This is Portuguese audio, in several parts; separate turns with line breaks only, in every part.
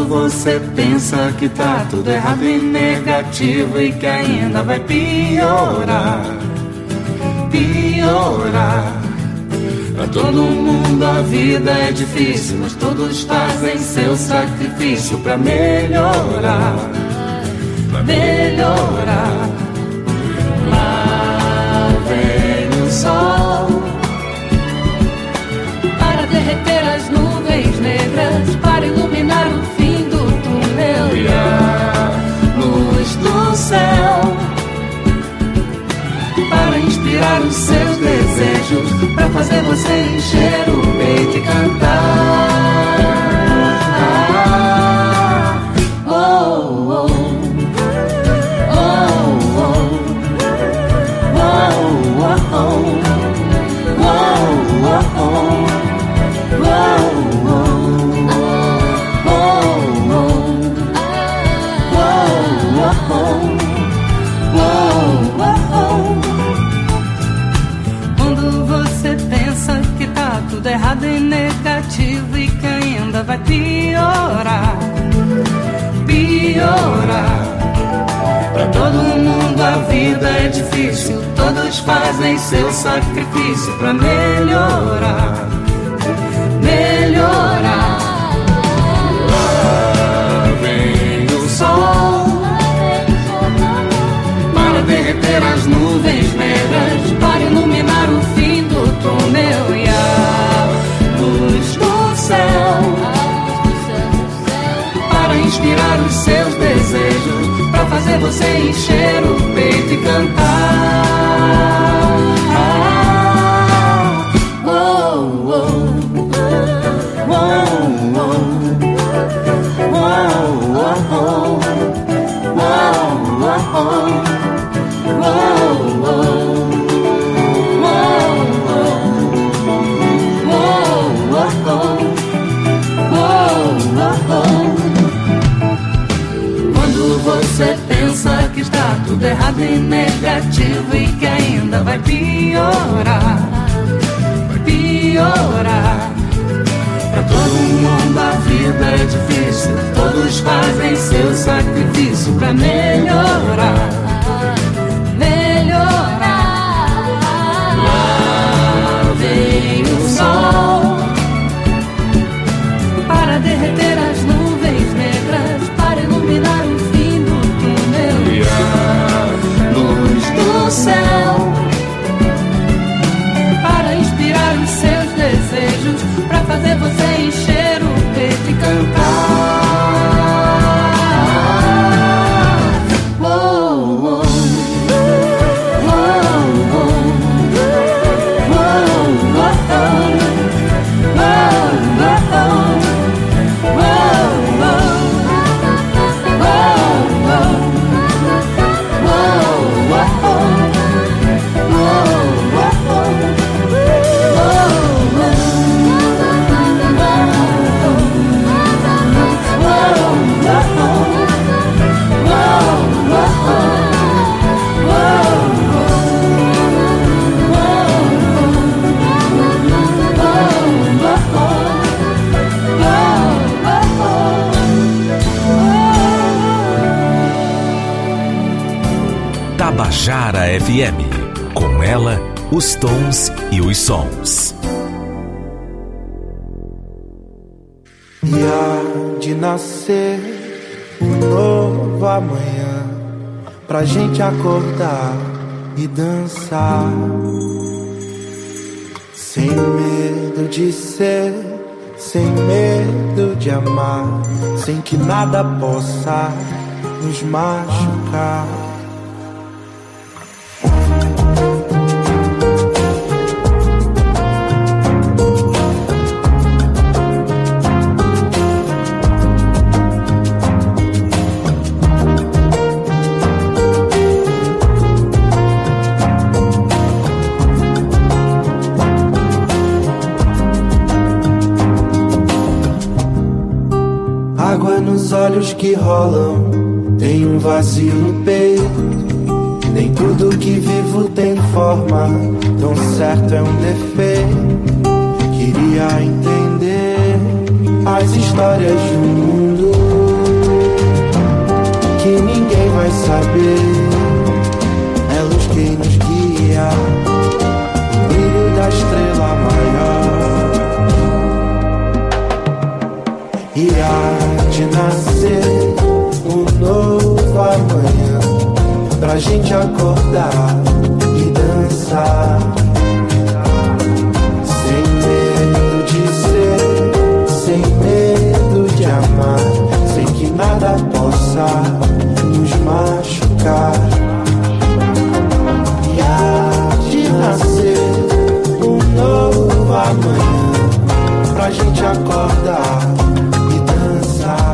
você pensa que tá tudo errado e negativo e que ainda vai piorar, piorar. Pra todo mundo a vida é difícil, mas todos fazem seu sacrifício pra melhorar, pra melhorar. Lá vem o sol para derreter as nuvens negras, para iluminar o fim do túnel e a luz do céu, para inspirar os seus desejos, para fazer você encher o peito e cantar. Oh, oh, oh, oh, oh, oh, oh, oh. Quando você pensa que tá tudo errado e negativo e que ainda vai piorar, piorar. Pra todo mundo a vida é difícil, todos fazem seu sacrifício pra melhorar, melhorar. Lá vem o sol para derreter as nuvens negras, para iluminar o fim do túnel e a luz do céu, para inspirar os seus desejos, para fazer você encher o peito e cantar. Quando você pensa que está tudo errado e negativo e que ainda vai piorar, vai piorar. Pra todo mundo a vida é difícil, todos fazem seu sacrifício pra melhorar, melhorar. Lá vem o sol para derreter as nuvens negras, para iluminar o fim do túnel e a luz do céu, para inspirar os seus desejos, para fazer você encher o peito e cantar.
Tabajara FM, com ela, os tons e os sons.
E há de nascer um novo amanhã, pra gente acordar e dançar, sem medo de ser, sem medo de amar, sem que nada possa nos machucar. Água nos olhos que rolam, tem um vazio no peito. Nem tudo que vivo tem forma, tão certo é um defeito. Queria entender as histórias do mundo, ninguém vai saber. É luz que nos guia, o brilho da estrela maior. E há de nascer um novo amanhã, pra gente acordar e dançar. Sem medo de ser, sem medo de amar, sem que nada possa nos machucar. E há de nascer um novo amanhã, pra gente acordar e dançar.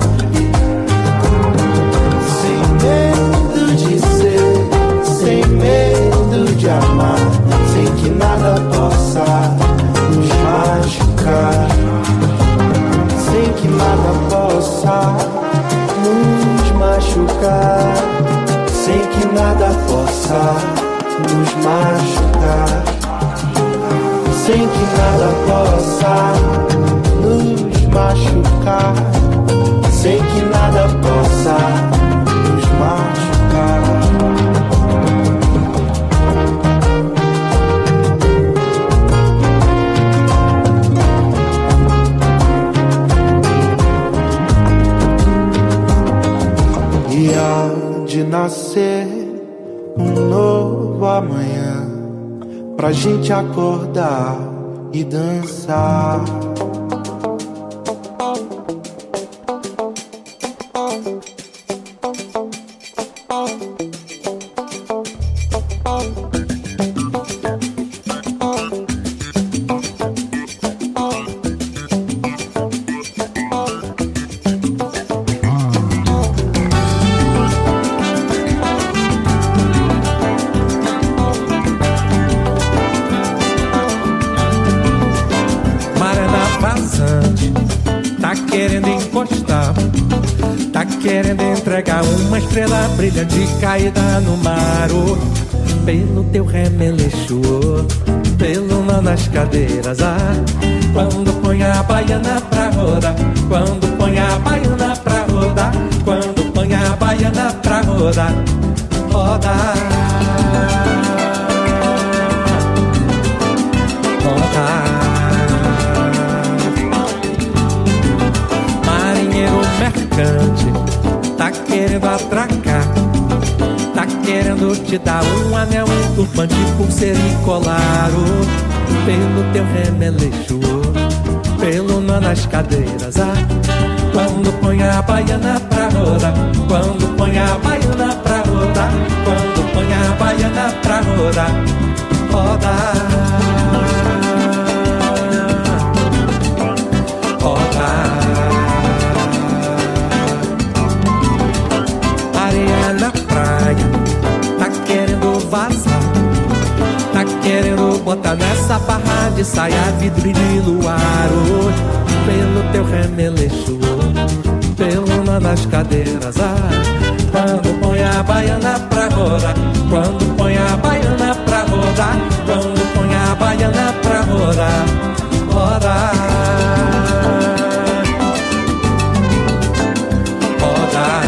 Sem medo de ser, sem medo de amar, sem que nada possa nos machucar. Sem que nada possa nos machucar. Sem que nada possa nos machucar. Sem que nada possa nos machucar. Sem que nada possa nos machucar. E há de nascer um novo amanhã, pra gente acordar e dançar.
Uma estrela brilhante caída no mar, oh, pelo teu remeleixo, oh, pelo nó nas cadeiras, ah, quando põe a baiana pra rodar, quando põe a baiana pra rodar, quando põe a baiana pra rodar, rodar, rodar. Marinheiro mercante tá querendo atracar, tá querendo te dar um anel, um turbante, pulseira e colar, oh, pelo teu remeleixo, oh, pelo nó nas cadeiras, ah, quando põe a baiana pra rodar, quando põe a baiana pra rodar, quando põe a baiana pra rodar, rodar, rodar. Areia na praia, tá querendo vazar, tá querendo botar nessa barra de saia vidro de luar, oh, pelo teu remeleixo, oh, pelo nó nas cadeiras, ah, quando põe a baiana pra rodar, quando põe a baiana pra rodar, quando põe a baiana pra rodar, rodar, rodar.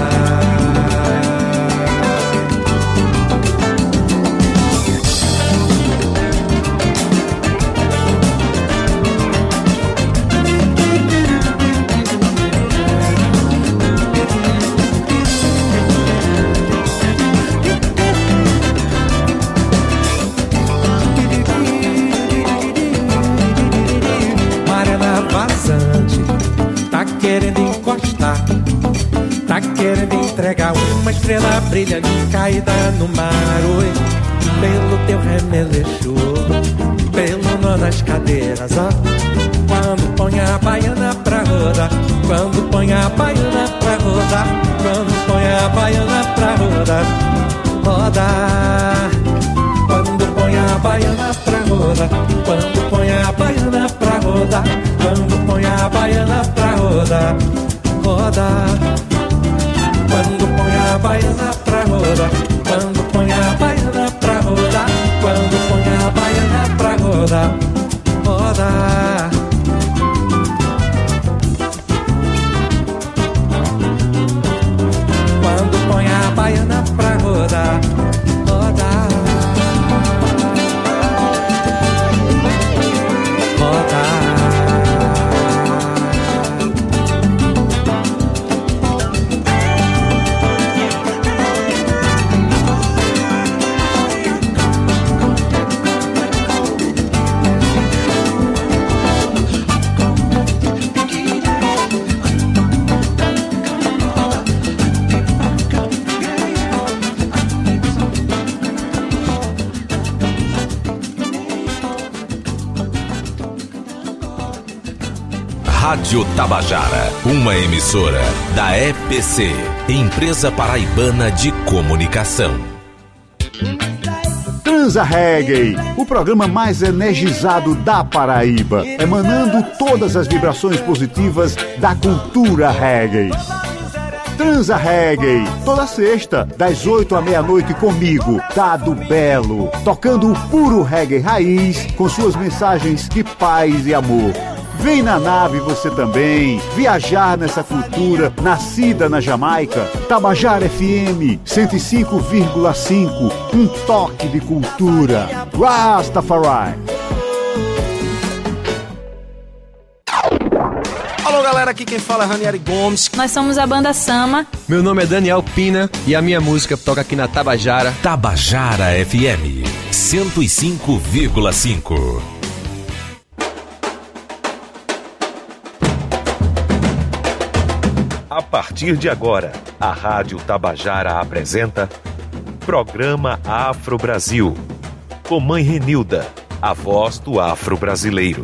Tá querendo encostar, tá querendo entregar uma estrela brilhante caída no mar, oi, pelo teu remeleixo, pelo nó nas cadeiras, ó, quando põe a baiana pra rodar, quando põe a baiana pra rodar, quando põe a baiana pra rodar, rodar, quando põe a baiana pra rodar, quando põe a baiana pra rodar, quando põe a baiana pra rodar, rodar, quando põe a baiana pra rodar, quando põe a baiana pra rodar, quando põe a baiana pra rodar, rodar. Quando põe a baiana
Rádio Tabajara, uma emissora da EPC, Empresa Paraibana de Comunicação.
Transa Reggae, o programa mais energizado da Paraíba, emanando todas as vibrações positivas da cultura reggae. Transa Reggae, toda sexta, das 8 à meia-noite comigo, Dado Belo, tocando o puro reggae raiz, com suas mensagens de paz e amor. Vem na nave você também, viajar nessa cultura nascida na Jamaica. Tabajara FM 105,5, um toque de cultura. Rastafari.
Alô galera, aqui quem fala é Ranieri Gomes.
Nós somos a banda Sama.
Meu nome é Daniel Pina e a minha música toca aqui na Tabajara.
Tabajara FM 105,5. A partir de agora, a Rádio Tabajara apresenta Programa Afro Brasil, com Mãe Renilda, a voz do afro-brasileiro.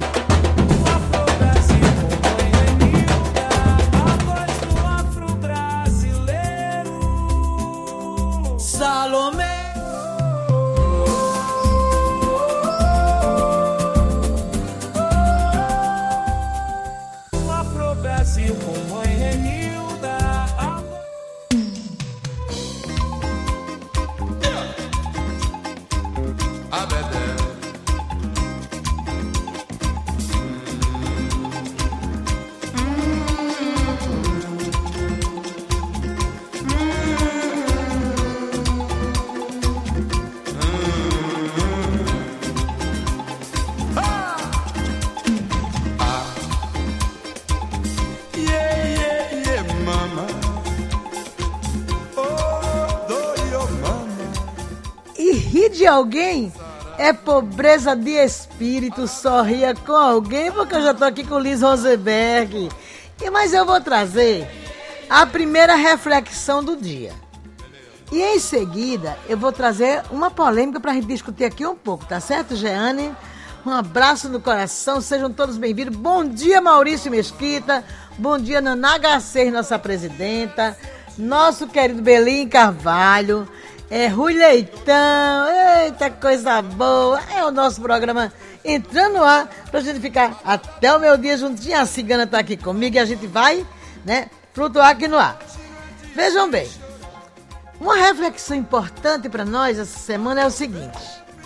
De alguém é pobreza de espírito. Sorria com alguém, porque eu já tô aqui com o Liz Rosenberg. Mas eu vou trazer a primeira reflexão do dia. E em seguida eu vou trazer uma polêmica pra gente discutir aqui um pouco, tá certo, Jeane? Um abraço no coração, sejam todos bem-vindos. Bom dia, Maurício Mesquita. Bom dia, Nanaga 6, nossa presidenta. Nosso querido Belim Carvalho. Rui Leitão, eita coisa boa, é o nosso programa entrando no ar, pra gente ficar até o meu dia juntinho. A Cigana tá aqui comigo e a gente vai, flutuar aqui no ar. Vejam bem, uma reflexão importante para nós essa semana é o seguinte: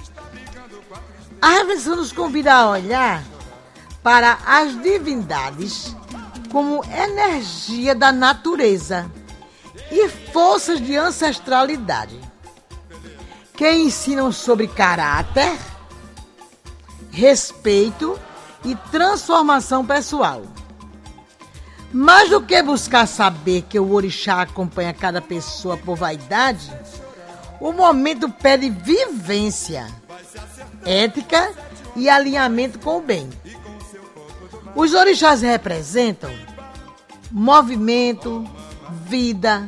a reflexão nos convida a olhar para as divindades como energia da natureza e forças de ancestralidade, que ensinam sobre caráter, respeito e transformação pessoal. Mais do que buscar saber que o orixá acompanha cada pessoa por vaidade, o momento pede vivência, ética e alinhamento com o bem. Os orixás representam movimento, vida,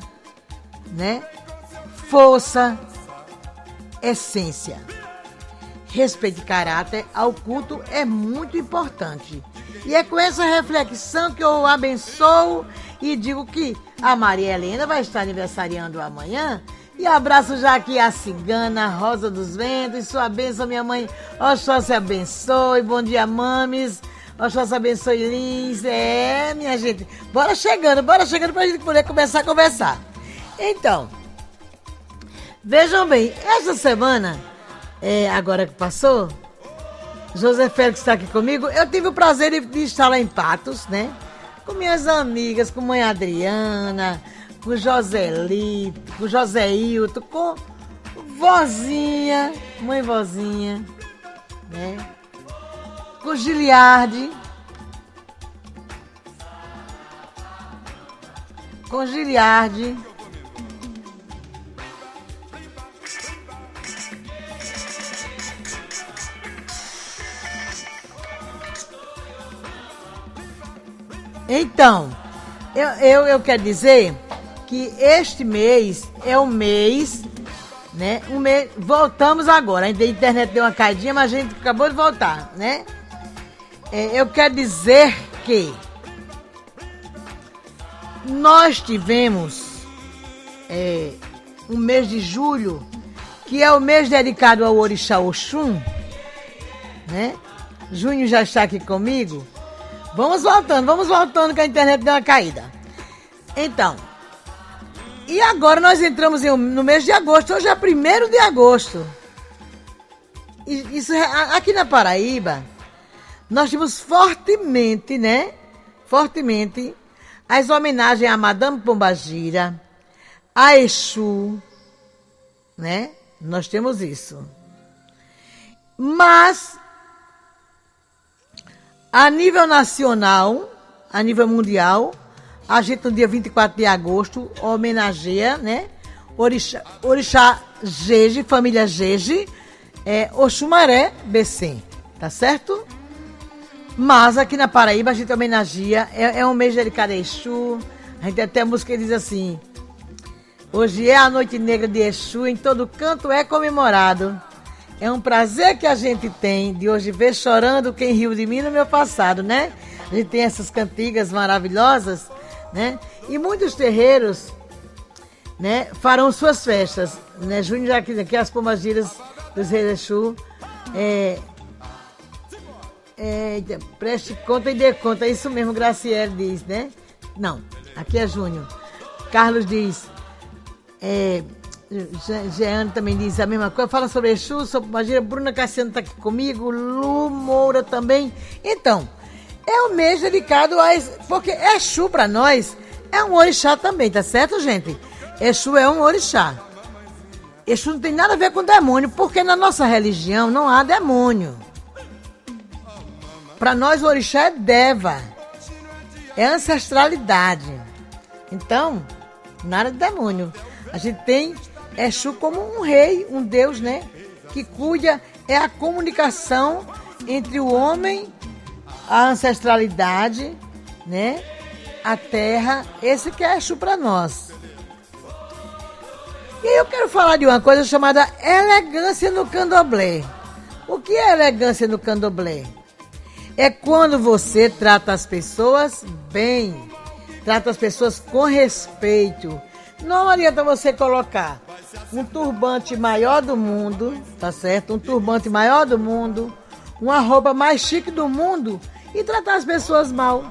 força, essência. Respeito e caráter ao culto é muito importante. E é com essa reflexão que eu abençoo e digo que a Maria Helena vai estar aniversariando amanhã. E abraço já aqui a Cigana, Rosa dos Ventos. Sua bênção, minha mãe. Oxóssi abençoe. Bom dia, mames. Oxóssi abençoe, Lins. Minha gente. Bora chegando pra gente poder começar a conversar. Então, vejam bem, essa semana, agora que passou, José Félix está aqui comigo. Eu tive o prazer de estar lá em Patos, com minhas amigas, com mãe Adriana, com Joselito, com Joséilton, com vozinha, mãe vozinha, com Giliardi, Então, eu quero dizer que este mês é o mês, voltamos agora. A internet deu uma caidinha, mas a gente acabou de voltar, Eu quero dizer que nós tivemos um mês de julho, que é o mês dedicado ao Orixá Oxum, né? Junho já está aqui comigo. Vamos voltando que a internet deu uma caída. Então, e agora nós entramos no mês de agosto. Hoje é 1º de agosto. Isso, aqui na Paraíba, nós tivemos fortemente, né? Fortemente as homenagens a Madame Pombagira, a Exu, né? Nós temos isso. Mas, a nível nacional, a nível mundial, a gente no dia 24 de agosto homenageia, né? Orixá Jeje, família Jeje, Oxumaré Becém, tá certo? Mas aqui na Paraíba a gente homenageia, é um mês dedicado a Exu. A gente até a música diz assim: hoje é a noite negra de Exu, em todo canto é comemorado. É um prazer que a gente tem de hoje ver chorando quem riu de mim no meu passado, né? A gente tem essas cantigas maravilhosas, né? E muitos terreiros, né, farão suas festas, né? Junho já aqui as Pombagiras dos Reis Exu, preste conta e dê conta, é isso mesmo, Graciele diz, né? Não, aqui é Júnior. Carlos diz, Jeane também diz a mesma coisa, fala sobre Exu, sobre Pombagira. Bruna Cassiano está aqui comigo, Lu Moura também. Então, é um mês dedicado a... Porque Exu para nós é um orixá também, tá certo, gente? Exu é um orixá. Exu não tem nada a ver com demônio, porque na nossa religião não há demônio. Para nós o orixá é Deva, é ancestralidade. Então, nada de demônio. A gente tem Exu como um rei, um deus, né? Que cuida, é a comunicação entre o homem, a ancestralidade, né? A terra, esse que é Exu para nós. E eu quero falar de uma coisa chamada elegância no candomblé. O que é elegância no candomblé? É quando você trata as pessoas bem, trata as pessoas com respeito. Não adianta você colocar um turbante maior do mundo, tá certo? Um turbante maior do mundo, uma roupa mais chique do mundo e tratar as pessoas mal,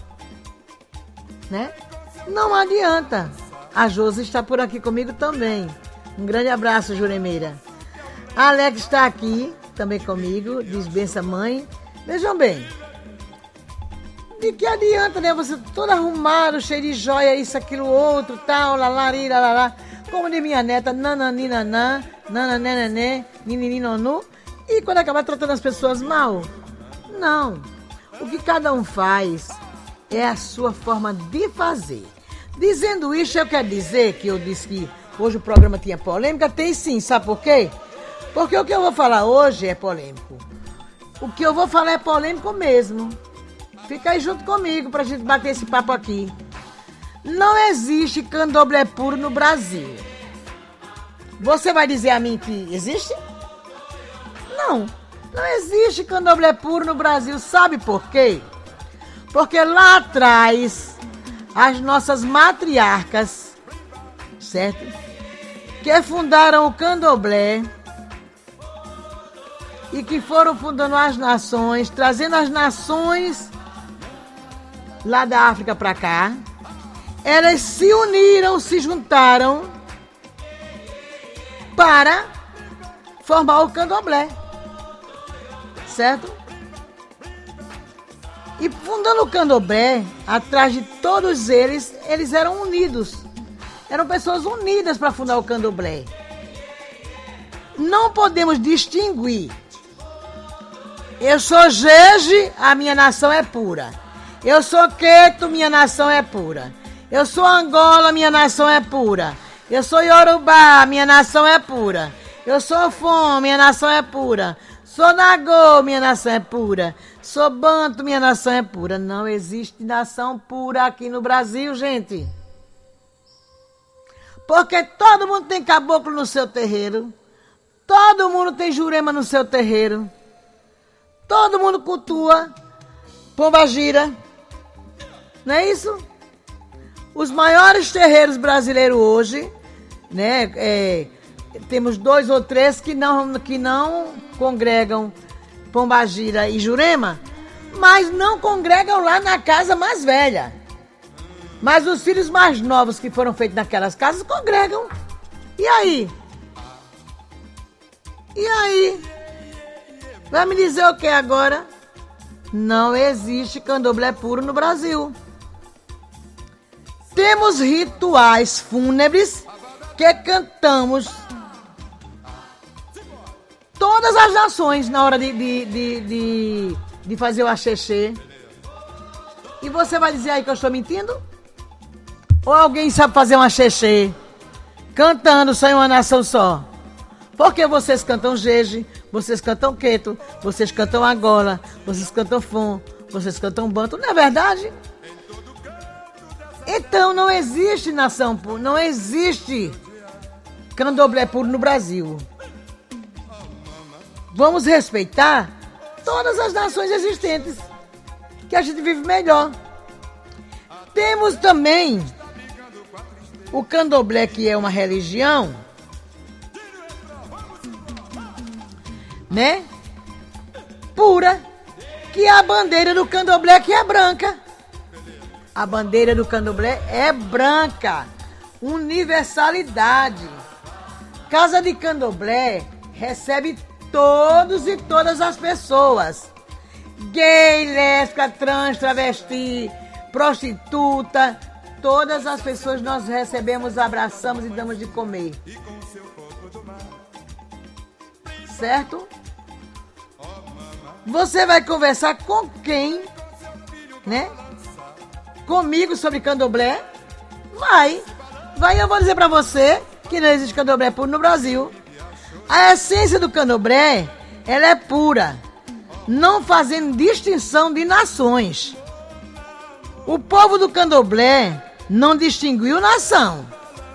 né? Não adianta. A Josi está por aqui comigo também. Um grande abraço, Juremeira. A Alex está aqui também comigo, diz benção, mãe. Vejam bem, de que adianta, né? Você todo arrumado, cheio de joia, isso, aquilo, outro, tal, lalari, lalala. Como diz minha neta, nananinanã, nananenenê, ninininu. E quando acabar tratando as pessoas mal? Não. O que cada um faz é a sua forma de fazer. Dizendo isso, eu quero dizer que eu disse que hoje o programa tinha polêmica. Tem sim, sabe por quê? Porque o que eu vou falar hoje é polêmico. O que eu vou falar é polêmico mesmo. Fica aí junto comigo pra gente bater esse papo aqui. Não existe candomblé puro no Brasil. Você vai dizer a mim que existe? Não. Não existe candomblé puro no Brasil. Sabe por quê? Porque lá atrás, as nossas matriarcas, certo? Que fundaram o candomblé e que foram fundando as nações, trazendo as nações lá da África para cá, elas se uniram, se juntaram para formar o candomblé, certo? E fundando o candomblé, atrás de todos eles eram unidos. Eram pessoas unidas para fundar o candomblé. Não podemos distinguir. Eu sou Jeje, a minha nação é pura. Eu sou Queto, minha nação é pura. Eu sou Angola, minha nação é pura. Eu sou Yorubá, minha nação é pura. Eu sou Fon, minha nação é pura. Sou Nagô, minha nação é pura. Sou Banto, minha nação é pura. Não existe nação pura aqui no Brasil, gente. Porque todo mundo tem caboclo no seu terreiro. Todo mundo tem Jurema no seu terreiro. Todo mundo cultua Pombagira. Não é isso? Os maiores terreiros brasileiros hoje, né? Temos 2 ou 3 que não congregam Pombagira e Jurema, mas não congregam lá na casa mais velha. Mas os filhos mais novos que foram feitos naquelas casas congregam. E aí? E aí? Vai me dizer o que agora? Não existe candomblé puro no Brasil. Temos rituais fúnebres que cantamos todas as nações na hora de fazer o axexê. E você vai dizer aí que eu estou mentindo? Ou alguém sabe fazer um axexê cantando só em uma nação só? Porque vocês cantam jeje, vocês cantam queto, vocês cantam agola, vocês cantam fon, vocês cantam banto, não é verdade? Então não existe nação pura, não existe candomblé puro no Brasil. Vamos respeitar todas as nações existentes, que a gente vive melhor. Temos também o candomblé, que é uma religião, né? Pura, que é a bandeira do candomblé, que é branca. A bandeira do candomblé é branca. Universalidade. Casa de candomblé recebe todos e todas as pessoas. Gay, lésbica, trans, travesti, prostituta. Todas as pessoas nós recebemos, abraçamos e damos de comer. Certo? Você vai conversar com quem, né? Comigo sobre candomblé? Vai, eu vou dizer pra você que não existe candomblé puro no Brasil. A essência do candomblé, ela é pura, não fazendo distinção de nações. O povo do candomblé não distinguiu nação.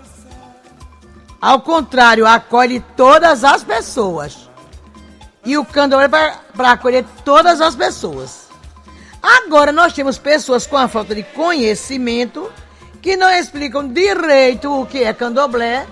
Ao contrário, acolhe todas as pessoas. E o candomblé é para acolher todas as pessoas. Agora nós temos pessoas com a falta de conhecimento que não explicam direito o que é candomblé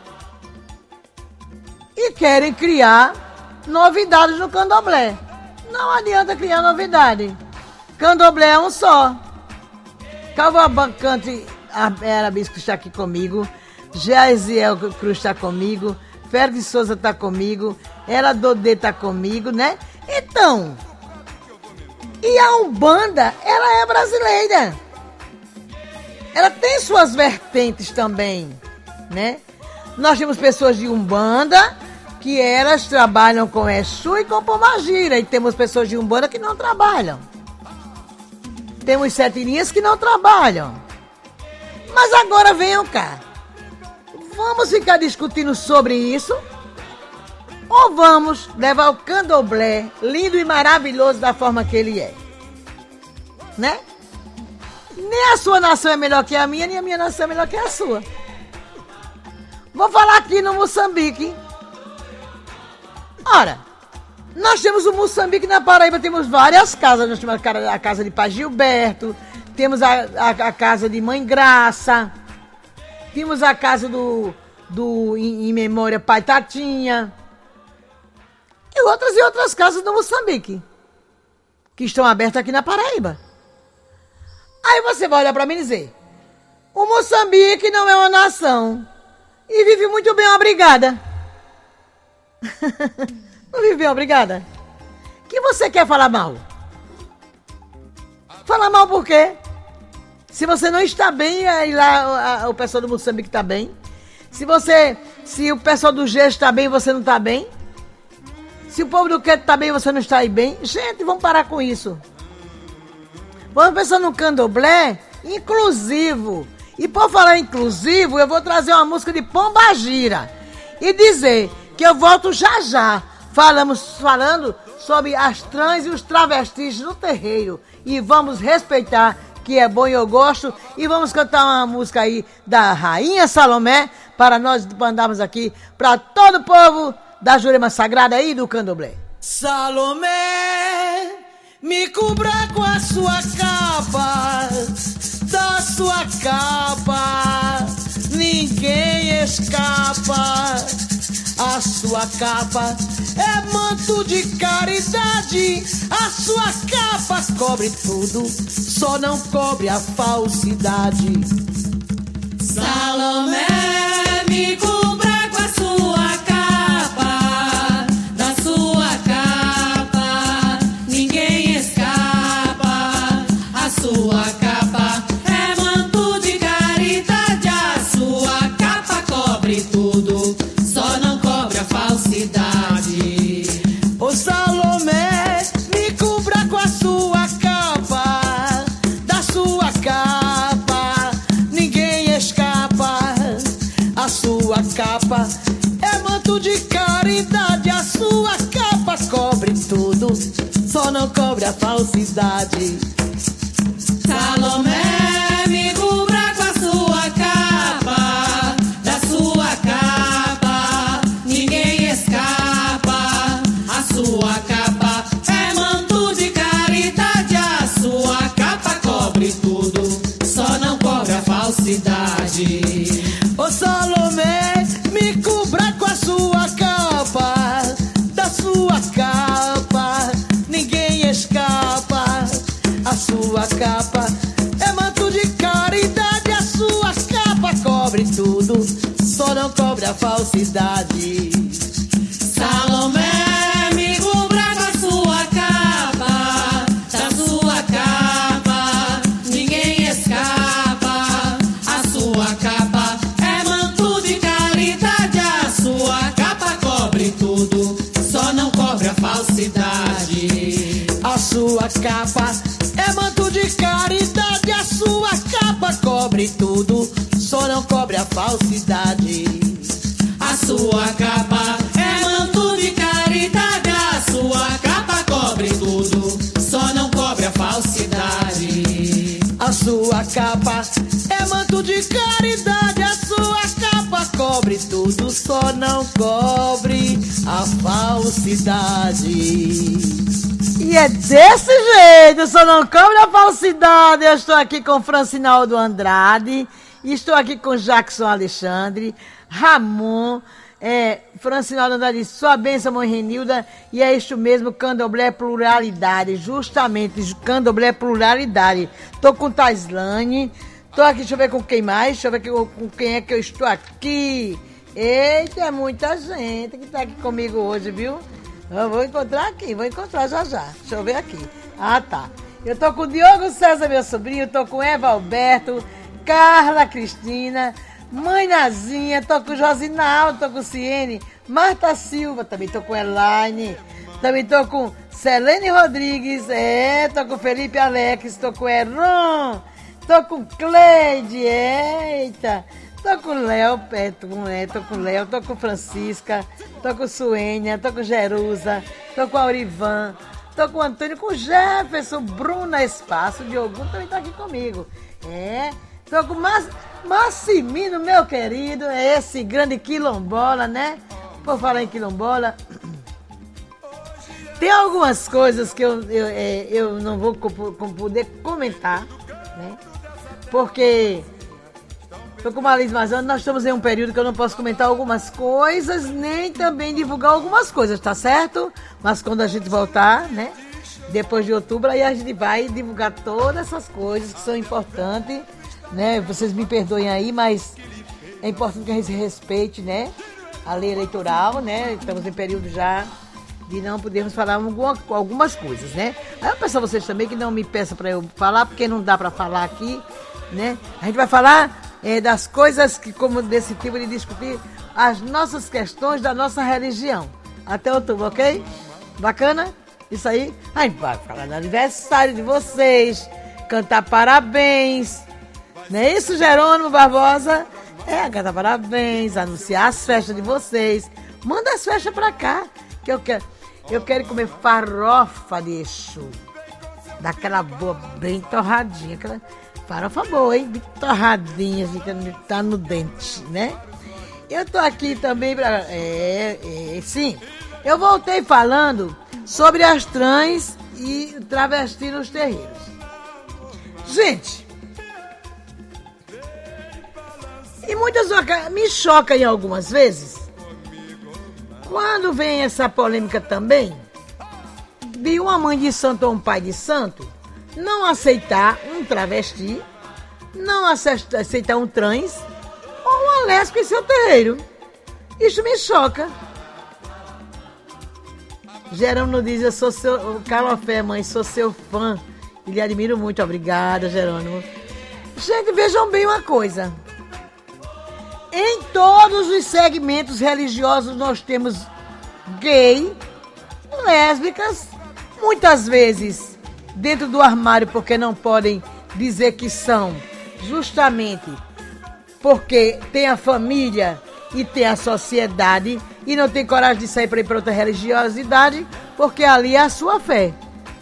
e querem criar novidades no candomblé. Não adianta criar novidade. Candomblé é um só. Cavalcante Árabe que está aqui comigo, Jaziel Cruz está comigo, Félix Souza está comigo, Ela Dodê está comigo, né? Então, e a Umbanda, ela é brasileira. Ela tem suas vertentes também, né? Nós temos pessoas de Umbanda que elas trabalham com Exu e com Pombagira. E temos pessoas de Umbanda que não trabalham. Temos 7 linhas que não trabalham. Mas agora venham cá. Vamos ficar discutindo sobre isso? Ou vamos levar o candomblé lindo e maravilhoso da forma que ele é? Né? Nem a sua nação é melhor que a minha, nem a minha nação é melhor que a sua. Vou falar aqui no Moçambique. Ora, nós temos o Moçambique na Paraíba, temos várias casas. Nós temos a casa de Pai Gilberto, temos a casa de Mãe Graça, temos a casa em memória Pai Tatinha. E outras casas do Moçambique, que estão abertas aqui na Paraíba. Aí você vai olhar para mim e dizer, o Moçambique não é uma nação e vive muito bem, obrigada. Não vive bem, obrigada? Que você quer falar mal? Falar mal por quê? Se você não está bem, aí lá o pessoal do Moçambique está bem. Se o pessoal do G está bem, você não está bem. Se o povo do Queto está bem, você não está aí bem. Gente, vamos parar com isso. Vamos pensar no candomblé inclusivo. E por falar inclusivo, eu vou trazer uma música de Pombagira. E dizer que eu volto já já. Falando sobre as trans e os travestis no terreiro. E vamos respeitar, que é bom e eu gosto. E vamos cantar uma música aí da Rainha Salomé, para nós mandarmos aqui para todo o povo da Jurema Sagrada aí do candomblé.
Salomé, me cubra com a sua capa, da sua capa
capa, ninguém escapa. A sua capa é manto de caridade. A sua capa cobre tudo, só não cobre a falsidade.
Salomé, me cubra com a sua capa. Da sua capa ninguém escapa. A sua capa é manto de caridade. A sua capa cobre tudo, só não cobre a falsidade.
Ô Salomé, me cubra com a sua capa. Da sua capa ninguém escapa. A sua capa é manto de caridade. A sua capa cobre tudo, só não cobre a falsidade.
Salomé, me cubra com a sua capa. Da sua capa ninguém escapa. A sua capa é manto de caridade. A sua capa cobre tudo, só não cobre a falsidade.
Ô Salomé, me cubra com a sua capa. Da sua capa ninguém escapa. A sua capa é manto de caridade. A sua capa cobre tudo, só não cobre a falsidade.
Salomé, me cubra com a sua capa. Da sua capa ninguém escapa. A sua capa é manto de caridade. A sua capa cobre tudo, só não cobre a falsidade.
A sua capa é manto de caridade. A sua capa cobre tudo, só não cobre a falsidade.
A sua capa é manto de caridade. A sua capa cobre tudo, só não cobre a falsidade.
A sua capa é manto de caridade. A sua capa cobre tudo, só não cobre a falsidade. E é desse jeito, só não cobre a falsidade. Eu estou aqui com Francinaldo Andrade, estou aqui com Jackson Alexandre, Ramon, Francinaldo Andrade, sua bênção, mãe Renilda, e é isso mesmo, Candomblé Pluralidade, justamente, Candomblé Pluralidade. Tô com Taislane, tô aqui, deixa eu ver com quem mais, deixa eu ver com quem é que eu estou aqui. Eita, é muita gente que tá aqui comigo hoje, viu? Eu vou encontrar já já. Deixa eu ver aqui. Ah, tá. Eu tô com o Diogo César, meu sobrinho, tô com Eva Alberto, Carla Cristina, Mãe Nazinha, tô com Josinaldo, tô com Ciene, Marta Silva, também tô com Elaine, também tô com Selene Rodrigues, tô com Felipe Alex, tô com Heron, tô com Cleide, eita, tô com Léo, tô com Francisca, tô com Suênia, tô com Jerusa, tô com Aurivan, tô com Antônio, com Jefferson, Bruna Espaço, Diogo também tá aqui comigo. Tô com Massimino, meu querido, esse grande quilombola, né? Por falar em quilombola, tem algumas coisas que eu não vou poder comentar, né? Porque tô com uma Liz Mazano, nós estamos em um período que eu não posso comentar algumas coisas, nem também divulgar algumas coisas, tá certo? Mas quando a gente voltar, né? Depois de outubro, aí a gente vai divulgar todas essas coisas que são importantes, né? Vocês me perdoem aí, mas é importante que a gente respeite, né? A lei eleitoral, né? Estamos em período já de não podermos falar algumas coisas, né? Aí eu peço a vocês também que não me peçam para eu falar, porque não dá para falar aqui, né? A gente vai falar das coisas que, como desse tipo de discutir as nossas questões da nossa religião. Até outubro, ok? Bacana? Isso aí? A gente vai falar do aniversário de vocês, cantar parabéns. Não é isso, Jerônimo Barbosa? Cantar parabéns, anunciar as festas de vocês. Manda as festas pra cá, que eu quero comer farofa de Exu. Daquela boa, bem torradinha. Aquela farofa boa, hein? Bem torradinha, assim, que tá no dente, né? Eu tô aqui também pra... sim. Eu voltei falando sobre as trans e travesti nos terreiros. Gente, E muitas me choca em algumas vezes, quando vem essa polêmica também, de uma mãe de santo ou um pai de santo não aceitar um travesti, não aceitar um trans ou uma lésbica em seu terreiro. Isso me choca. Jerônimo diz, eu sou seu... Calofé, mãe, sou seu fã e lhe admiro muito. Obrigada, Jerônimo. Gente, vejam bem uma coisa. Em todos os segmentos religiosos nós temos gay, lésbicas, muitas vezes dentro do armário porque não podem dizer que são, justamente porque tem a família e tem a sociedade e não tem coragem de sair para ir para outra religiosidade porque ali é a sua fé.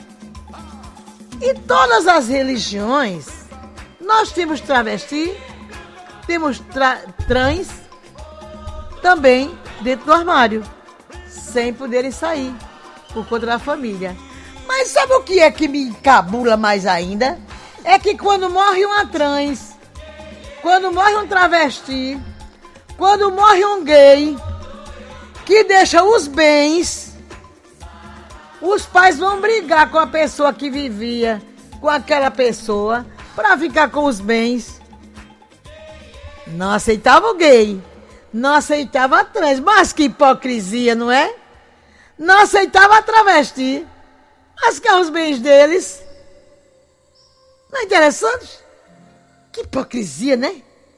E todas as religiões, nós temos travesti, temos trans também dentro do armário, sem poderem sair por conta da família. Mas sabe o que é que me encabula mais ainda? É que quando morre uma trans, quando morre um travesti, quando morre um gay, que deixa os bens, os pais vão brigar com a pessoa que vivia com aquela pessoa para ficar com os bens. Não aceitava o gay, não aceitava a trans, mas que hipocrisia, não é? Não aceitava a travesti, mas quer os bens deles. Não é interessante? Que hipocrisia, né?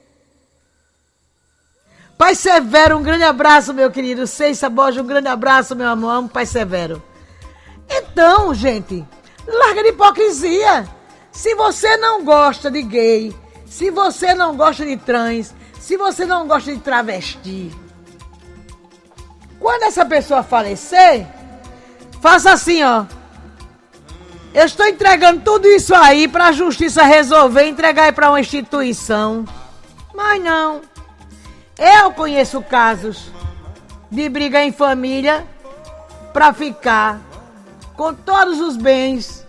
Pai Severo, um grande abraço, meu querido. Ceissa Borges, um grande abraço, meu amor. Amo Pai Severo. Então, gente, larga de hipocrisia. Se você não gosta de gay, se você não gosta de trans, se você não gosta de travesti, quando essa pessoa falecer, faça assim, ó. Eu estou entregando tudo isso aí para a justiça resolver, entregar aí para uma instituição. Mas não. Eu conheço casos de briga em família para ficar com todos os bens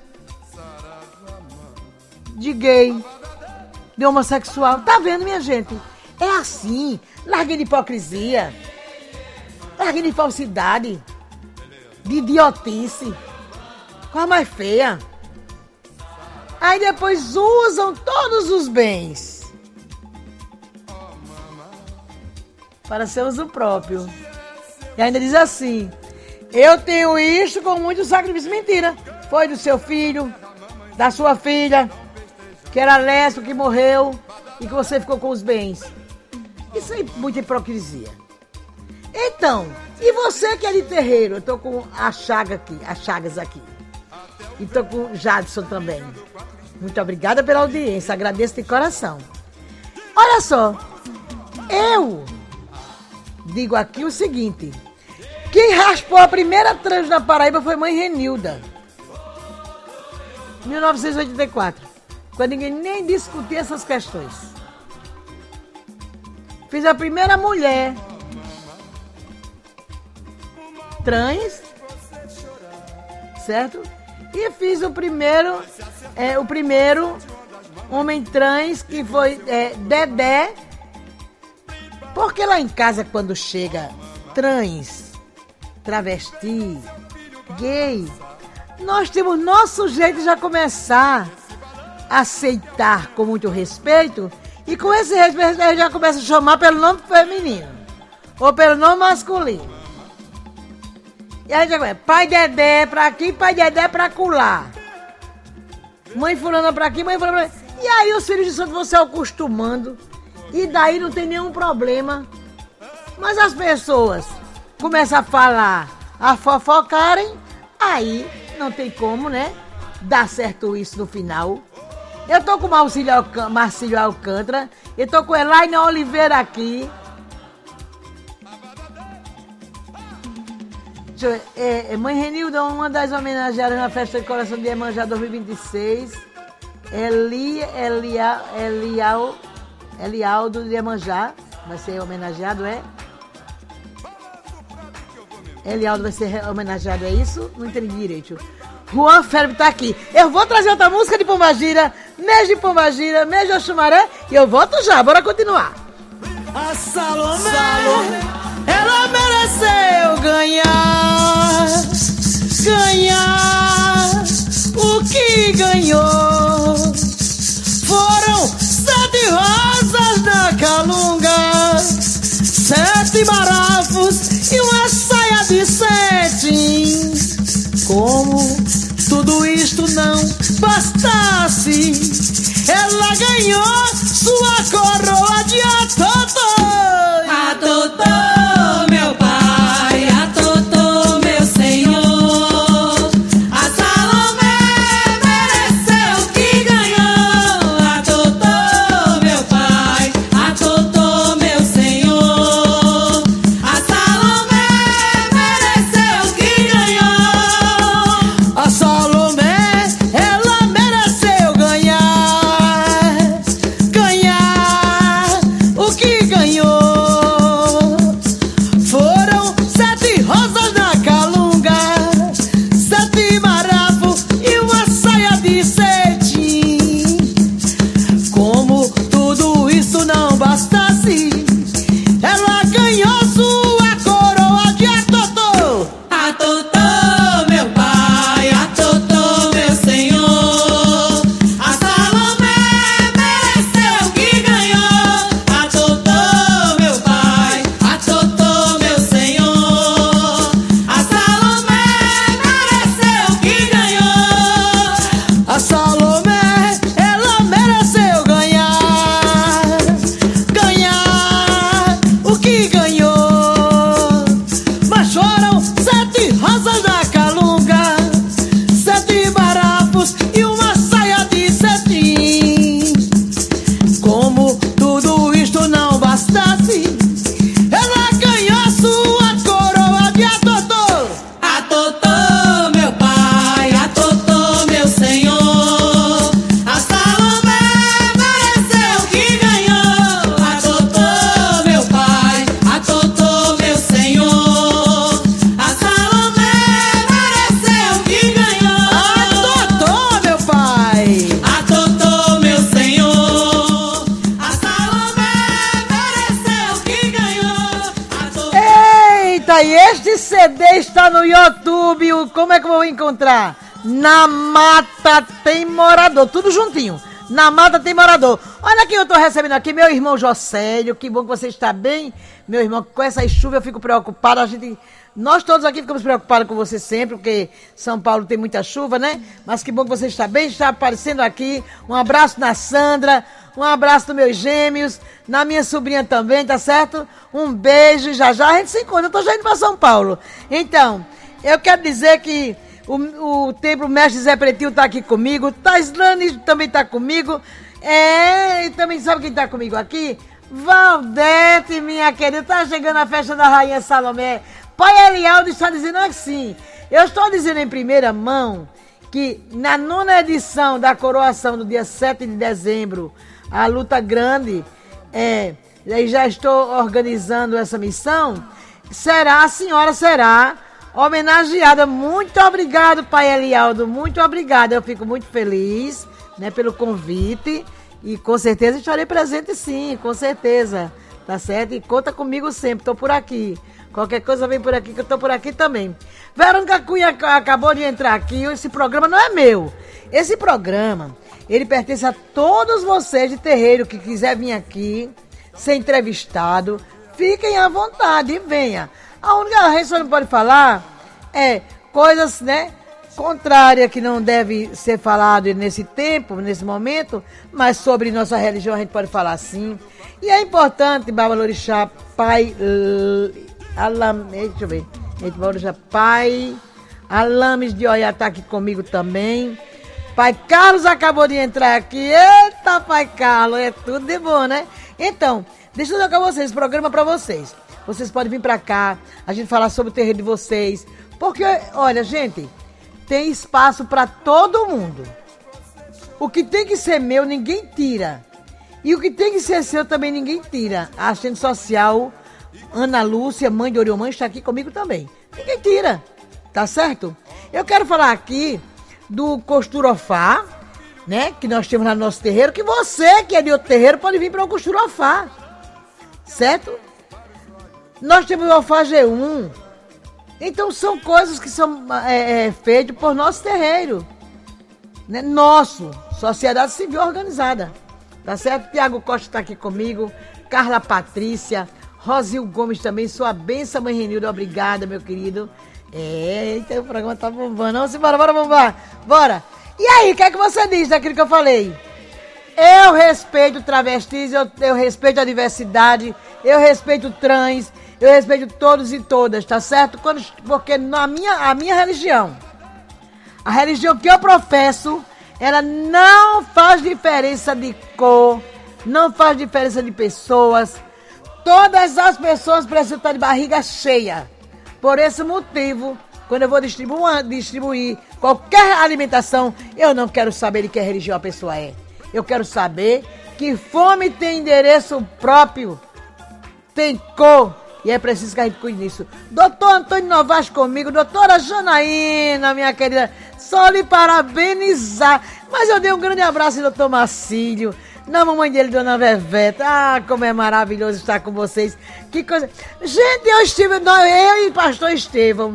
de gay, de homossexual. Tá vendo, minha gente? É assim. Largue de hipocrisia. Largue de falsidade. De idiotice. Coisa mais feia. Aí depois usam todos os bens para seu uso próprio. E ainda diz assim: eu tenho isto com muito sacrifício. Mentira. Foi do seu filho, da sua filha, que era lésbico, que morreu e que você ficou com os bens. Isso é muita hipocrisia. Então, e você que é de terreiro? Eu tô com as Chagas aqui. E tô com o Jadson também. Muito obrigada pela audiência, agradeço de coração. Olha só, eu digo aqui o seguinte: quem raspou a primeira trans na Paraíba foi mãe Renilda, 1984, quando ninguém nem discutia essas questões. Fiz a primeira mulher trans, certo? E fiz o primeiro homem trans, que foi Dedé. Porque lá em casa, quando chega trans, travesti, gay, nós temos nosso jeito de já começar a aceitar com muito respeito. E com esse respeito a gente já começa a chamar pelo nome feminino ou pelo nome masculino. E a gente já começa: pai Dedé pra aqui, pai Dedé pra acolá. Mãe fulana pra aqui, mãe fulana pra aqui. E aí os filhos de santo vão se acostumando. E daí não tem nenhum problema. Mas as pessoas começam a falar, a fofocarem. Aí não tem como, né? Dar certo isso no final. Eu tô com o Marcílio Alcântara. Eu tô com Elaine Oliveira aqui. Mãe Renilda, uma das homenageadas na Festa de Coração de Iemanjá 2026. Elialdo de Iemanjá vai ser homenageado, é? Elialdo vai ser homenageado, é isso? Não entendi direito. Juan Ferbe tá aqui. Eu vou trazer outra música de Pombagira, mês de Pombagira, mês de Oxumaré, e eu volto já, bora continuar. A Salomé, ela mereceu ganhar o que ganhou. Foram 7 rosas na calunga, 7 marafos e uma saia de cetim. Como tudo isto não bastasse, ela ganhou sua coroa de atotô.
Atotô, meu pai, atotô, meu senhor. A Salomé mereceu o que ganhou. Atotô, meu pai, atotô, meu senhor. A Salomé mereceu o que ganhou.
A Salomé, ela mereceu ganhar o que ganhou. Foram 7 rosas na calunga, 7 marafos e uma saia de cetim. Como tudo isso não bastasse, ela ganhou sua coroa de atotô.
Atotô, meu pai, atotô, meu senhor. A Salomé mereceu o que ganhou. Atotô, meu pai, atotô, meu senhor. A Salomé mereceu o que ganhou.
A Salomé, ela mereceu ganhar o que ganhou. Mas foram 7 rosas na calunga, 7 barafos e uma saia de cetim. Como tudo isto não bastasse, ela ganhou sua coroa de atotô.
Atotô, meu pai, atotô, meu senhor. A Salomé mereceu o que ganhou. Atotô, meu pai, atotô, meu senhor. A Salomé mereceu o que ganhou.
Atotô, meu pai.
Atotô, meu senhor. A Salomé mereceu o que ganhou. Atotô.
Eita, e este CD está no YouTube. Como é que eu vou encontrar? Na Mata Tem Morador. Tudo juntinho. Na Mata Tem Morador. Olha quem eu tô recebendo aqui, meu irmão Jocélio. Que bom que você está bem. Meu irmão, com essa chuva eu fico preocupada. Nós todos aqui ficamos preocupados com você sempre, porque São Paulo tem muita chuva, né? Mas que bom que você está bem, está aparecendo aqui. Um abraço na Sandra, um abraço dos meus gêmeos, na minha sobrinha também, tá certo? Um beijo, já a gente se encontra. Eu tô já indo para São Paulo. Então, eu quero dizer que o Templo Mestre Zé Pretinho tá aqui comigo, Taislane também tá comigo. E também sabe quem tá comigo aqui? Valdete, minha querida, tá chegando a festa da Rainha Salomé. Pai Elialdo está dizendo assim, eu estou dizendo em primeira mão que na 9ª edição da coroação do dia 7 de dezembro, a luta grande, já estou organizando essa missão, a senhora será homenageada. Muito obrigado, Pai Elialdo, muito obrigada, eu fico muito feliz, né, pelo convite e com certeza estarei presente sim, com certeza, tá certo? E conta comigo sempre, estou por aqui. Qualquer coisa vem por aqui, que eu tô por aqui também. Verônica Cunha acabou de entrar aqui. Esse programa não é meu. Esse programa, ele pertence a todos vocês de terreiro que quiser vir aqui, ser entrevistado. Fiquem à vontade e venha. A única coisa que não pode falar é coisas, né, contrárias que não deve ser falado nesse tempo, nesse momento, mas sobre nossa religião a gente pode falar sim. E é importante, Babalorixá, Pai... deixa eu ver. Pai Alames de Oiá tá aqui comigo também. Pai Carlos acabou de entrar aqui. Eita, Pai Carlos, é tudo de bom, né? Então, deixa eu tocar vocês, esse programa pra vocês. Vocês podem vir pra cá, a gente falar sobre o terreiro de vocês. Porque, olha, gente, tem espaço pra todo mundo. O que tem que ser meu, ninguém tira. E o que tem que ser seu também ninguém tira. A assistente social Ana Lúcia, mãe de Oriomã, está aqui comigo também. Ninguém tira, tá certo? Eu quero falar aqui do Costurofá, né? Que nós temos lá no nosso terreiro, que você que é de outro terreiro pode vir para o Costurofá. certo? Nós temos o alfajeur. Então são coisas que são feitas por nosso terreiro, né? Nosso, Sociedade Civil Organizada, tá certo? Tiago Costa está aqui comigo, Carla Patrícia, Rosil Gomes também, sua benção, mãe Renilda, obrigada, meu querido. Eita, o programa tá bombando. Vamos embora, bora bombar, bora. E aí, o que é que você diz daquilo que eu falei? Eu respeito travestis, eu respeito a diversidade, eu respeito trans, eu respeito todos e todas, tá certo? Porque a minha religião, a religião que eu professo, ela não faz diferença de cor, não faz diferença de pessoas. Todas as pessoas precisam estar de barriga cheia. Por esse motivo, quando eu vou distribuir qualquer alimentação, eu não quero saber de que religião a pessoa é. Eu quero saber que fome tem endereço próprio, tem cor, e é preciso que a gente cuide disso. Doutor Antônio Novaes comigo, doutora Janaína, minha querida, só lhe parabenizar. Mas eu dei um grande abraço ao doutor Marcílio, na mamãe dele, dona Veveta. Ah, como é maravilhoso estar com vocês. Que coisa. Gente, eu e o pastor Estevão,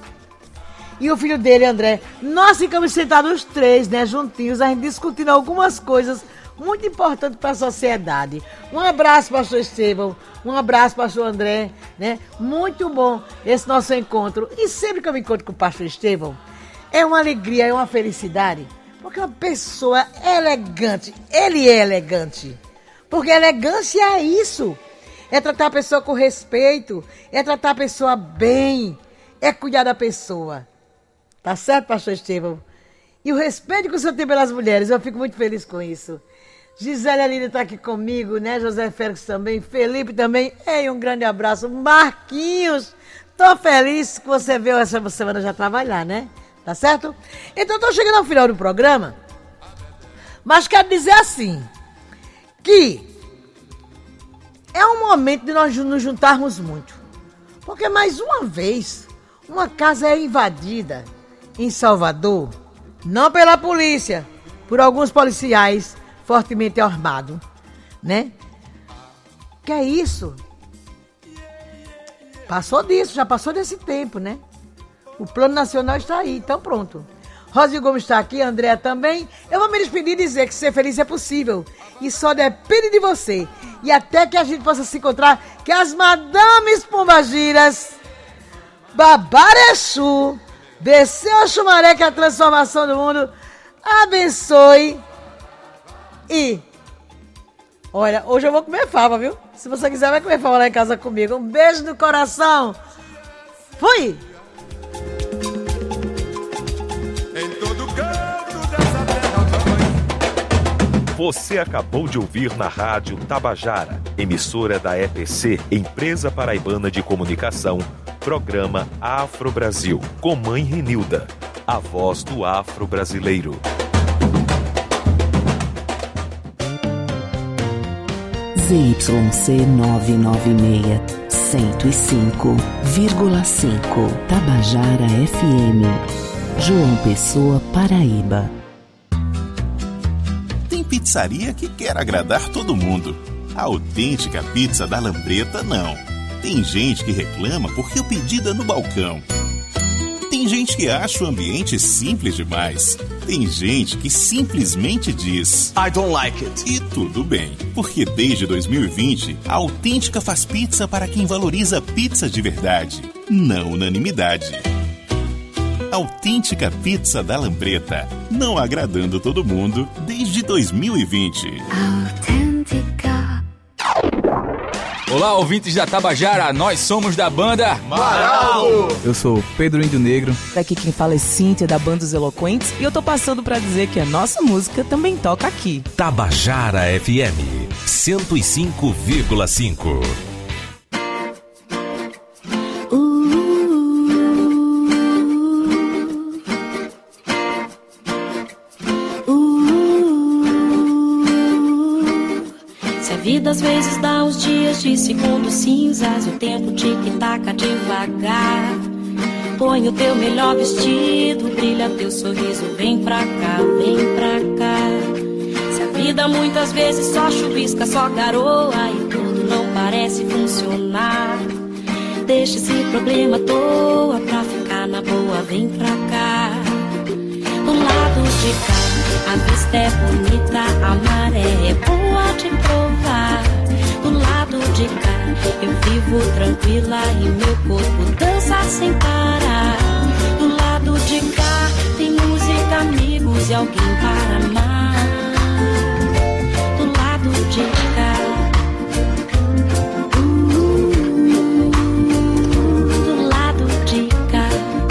e o filho dele, André, nós ficamos sentados os três, né, juntinhos, a gente discutindo algumas coisas muito importantes para a sociedade. Um abraço, pastor Estevão, um abraço, pastor André, né? Muito bom esse nosso encontro. E sempre que eu me encontro com o pastor Estevão, é uma alegria, é uma felicidade, porque é uma pessoa elegante, ele é elegante, porque elegância é isso, é tratar a pessoa com respeito, é tratar a pessoa bem, é cuidar da pessoa. Tá certo, pastor Estevão? E o respeito que o senhor tem pelas mulheres, eu fico muito feliz com isso. Gisele Aline está aqui comigo, né? José Félix também, Felipe também. Ei, um grande abraço. Marquinhos, tô feliz que você veio essa semana já trabalhar, né? Tá certo? Então, tô chegando ao final do programa, mas quero dizer assim, que é um momento de nós nos juntarmos muito. Porque, mais uma vez, uma casa é invadida em Salvador, não pela polícia, por alguns policiais fortemente armados, né? Que é isso? Passou disso, já passou desse tempo, né? O plano nacional está aí, então pronto. Rosil Gomes está aqui, André também. Eu vou me despedir e dizer que ser feliz é possível. E só depende de você. E até que a gente possa se encontrar, que as madames pombagiras, Babarechu, desceu a chumaré, que é a transformação do mundo, abençoe. E, olha, hoje eu vou comer fava, viu? Se você quiser, vai comer fava lá em casa comigo. Um beijo no coração. Fui!
Você acabou de ouvir na Rádio Tabajara, emissora da EPC, Empresa Paraibana de Comunicação, programa Afro Brasil, com mãe Renilda, a voz do afro-brasileiro.
ZYC 996, 105,5, Tabajara FM, João Pessoa, Paraíba.
Tem pizzaria que quer agradar todo mundo. A autêntica pizza da Lambreta, não. Tem gente que reclama porque o pedido é no balcão. Tem gente que acha o ambiente simples demais. Tem gente que simplesmente diz I don't like it. E tudo bem, porque desde 2020, a Autêntica faz pizza para quem valoriza pizza de verdade, não unanimidade. Autêntica Pizza da Lambreta, não agradando todo mundo desde 2020.
Autêntica. Olá, ouvintes da Tabajara, nós somos da banda
Marau. Eu sou Pedro Índio Negro.
Daqui quem fala é Cíntia, da banda Os Eloquentes, e eu tô passando pra dizer que a nossa música também toca aqui.
Tabajara FM 105,5.
Às vezes dá os dias de segundos cinzas, o tempo tic-taca devagar. Põe o teu melhor vestido, brilha teu sorriso, vem pra cá, vem pra cá. Se a vida muitas vezes só chuvisca, só garoa e tudo não parece parece funcionar. Deixa esse problema à toa pra ficar na boa, vem pra cá. Do lado de cá, a vista é bonita, a maré é boa de provar. Do lado de cá, eu vivo tranquila e meu corpo dança sem parar. Do lado de cá, tem música, amigos e alguém para amar. Do lado de cá, do lado de cá,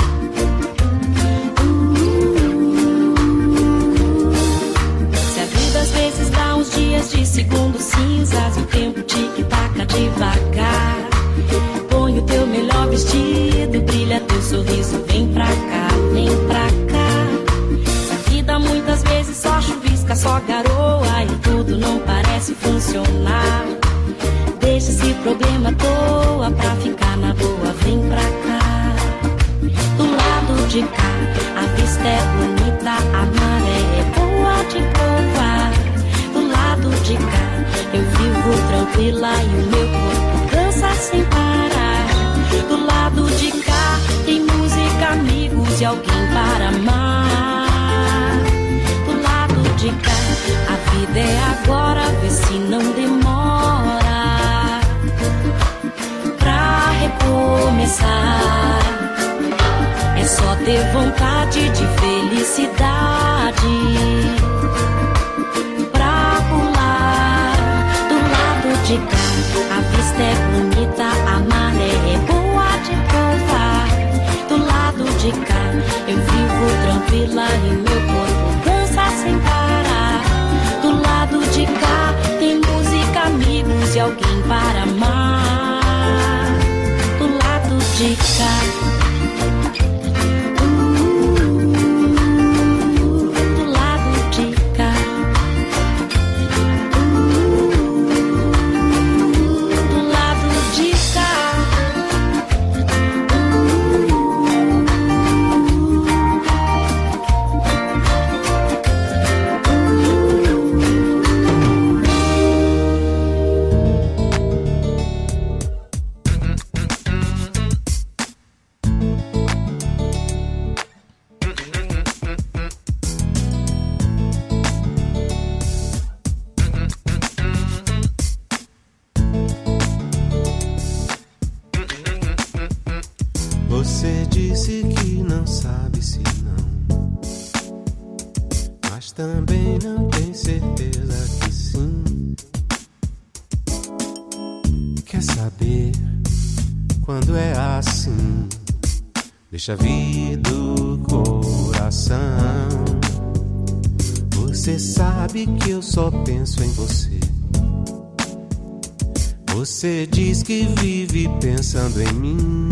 se a vida às vezes dá uns dias de segundos cinzas, o tempo tic-taca devagar. Põe o teu melhor vestido, brilha teu sorriso, vem pra cá, vem pra cá. Se a vida muitas vezes só chuvisca, só garoa e tudo não parece funcionar. Deixa esse problema à toa pra ficar na boa, vem pra cá. Do lado de cá, a vista é bonita, a maré é boa de provar. Do lado de cá, eu vivo tranquila e o meu corpo dança sem parar. Do lado de cá, tem música, amigos e alguém para amar. Do lado de cá, a vida é agora, vê se não demora pra recomeçar. É só ter vontade de felicidade pra pular. Do lado de cá, a vista é bonita, a maré é boa de provar. Do lado de cá, eu vivo tranquila e meu corpo dança sem parar. Do lado de cá, tem música, amigos e alguém para amar. Do lado de cá,
Você disse que não sabe se não, mas também não tem certeza que sim. Quer saber quando é assim? Deixa vir do coração. Você sabe que eu só penso em você. Você diz que vive pensando em mim.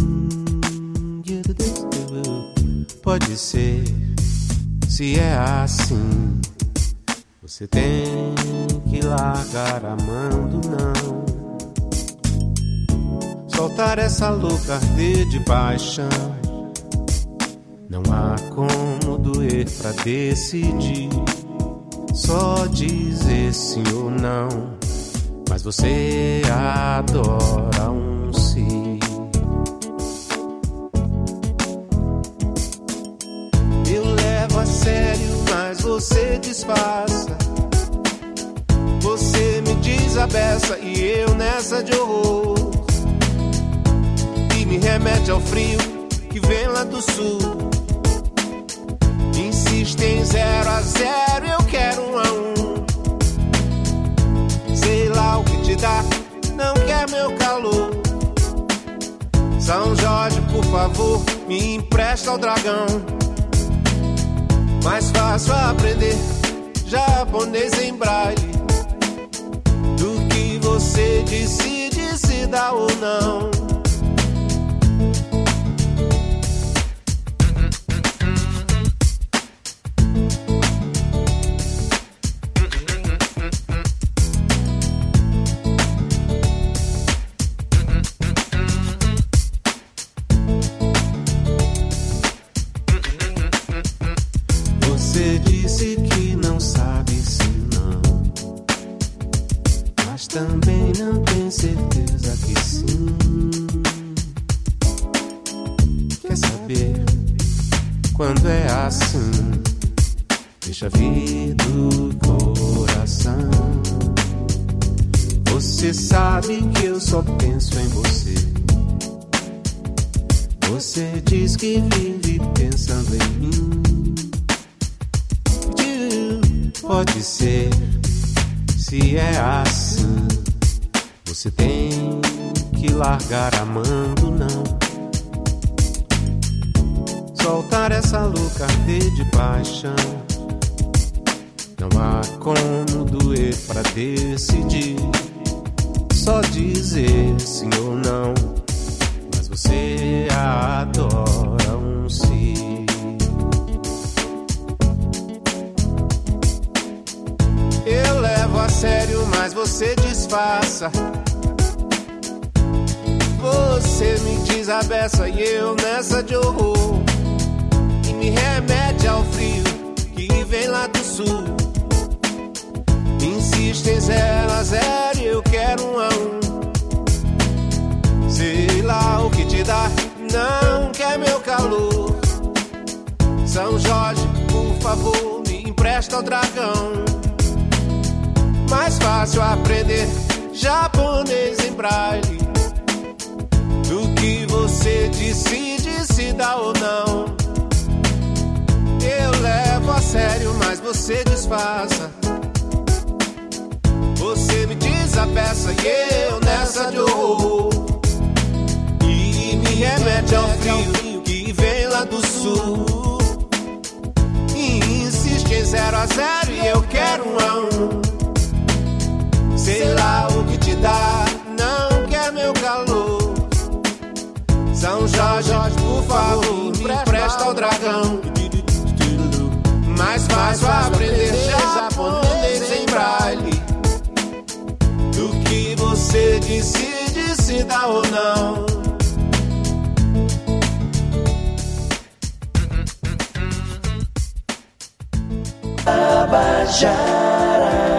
Pode ser, se é assim, você tem que largar a mão do não. Soltar essa louca arder de paixão. Não há como doer pra decidir. Só dizer sim ou não. Mas você adora um sim. A sério, mas você disfarça. Você me diz a beça e eu nessa de horror. E me remete ao frio que vem lá do sul. Insiste em 0 a 0, eu quero 1 a 1. Sei lá o que te dá, não quer meu calor. São Jorge, por favor, me empresta o dragão. Mais fácil aprender japonês em braille do que você decide se dá ou não. Você disse que não sabe se não, mas também não tem certeza assim, deixa vir do coração. Você sabe que eu só penso em você. Você diz que vive pensando em mim. Pode ser, se é assim, você tem que largar amando, não. Soltar essa louca arder de paixão. Não há como doer pra decidir. Só dizer sim ou não. Mas você adora um sim. Eu levo a sério, mas você disfarça. Você me diz a beça e eu nessa de horror. E me remete ao frio que vem lá do sul. Insiste em 0 a 0 e eu quero 1 a 1. Sei lá o que te dá, não quer meu calor. São Jorge, por favor, me empresta o dragão. Mais fácil aprender japonês em braille do que você decide se dá ou não. Eu levo a sério, mas você disfarça. Você me diz a peça e eu nessa de horror. E me remete ao frio que vem lá do sul. E insiste em 0 a 0 e eu quero 1 a 1. Sei lá o que te dá, não quer meu calor. São Jorge, por favor, me empresta o dragão. Mais fácil aprender japonês em braille do que você decide se dá ou não.
Tabajara.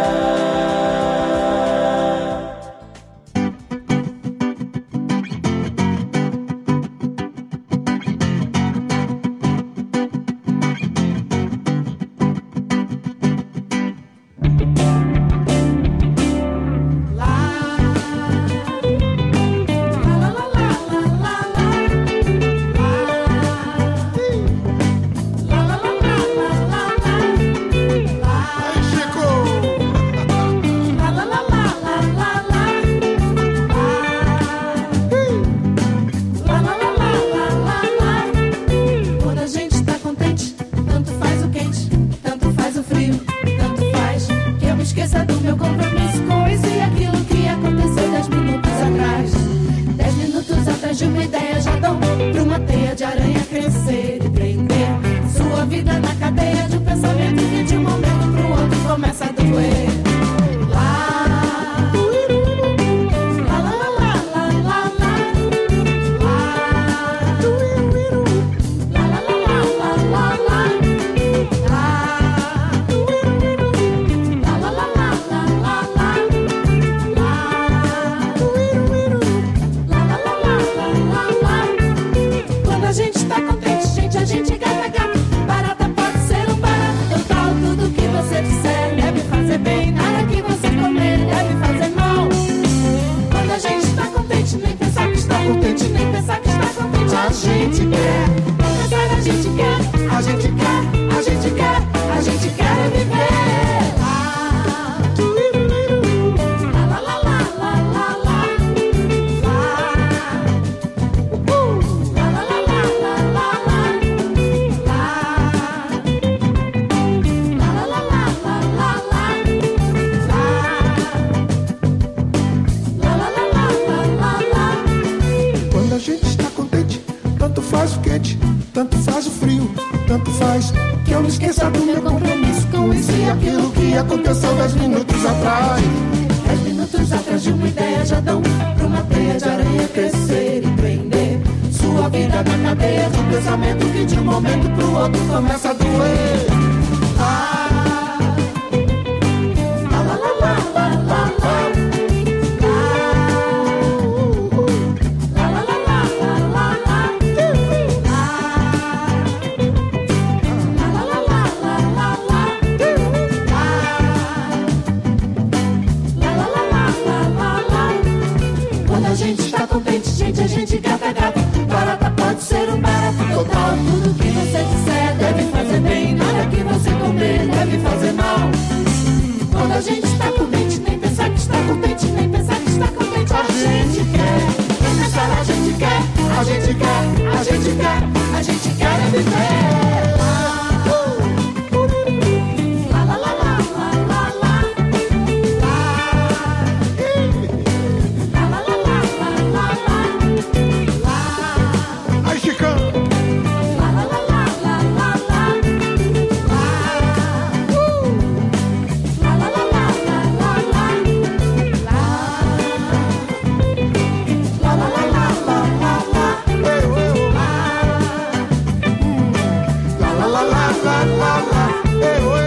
Ei, oi.